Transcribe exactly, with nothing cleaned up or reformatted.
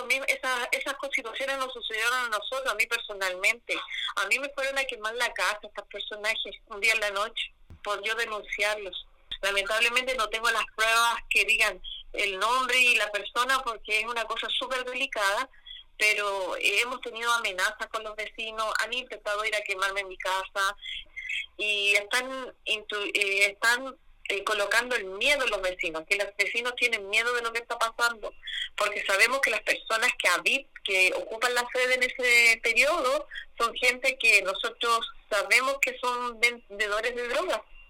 esos mismos, esas, esas situaciones nos sucedieron a nosotros, a mí personalmente. A mí me fueron a quemar la casa estos personajes un día en la noche por yo denunciarlos. Lamentablemente no tengo las pruebas que digan el nombre y la persona porque es una cosa súper delicada, pero hemos tenido amenazas con los vecinos, han intentado ir a quemarme en mi casa y están, intu- eh, están eh, colocando el miedo en los vecinos, que los vecinos tienen miedo de lo que está pasando, porque sabemos que las personas que habit, que ocupan la sede en ese periodo son gente que nosotros sabemos que son vendedores de drogas.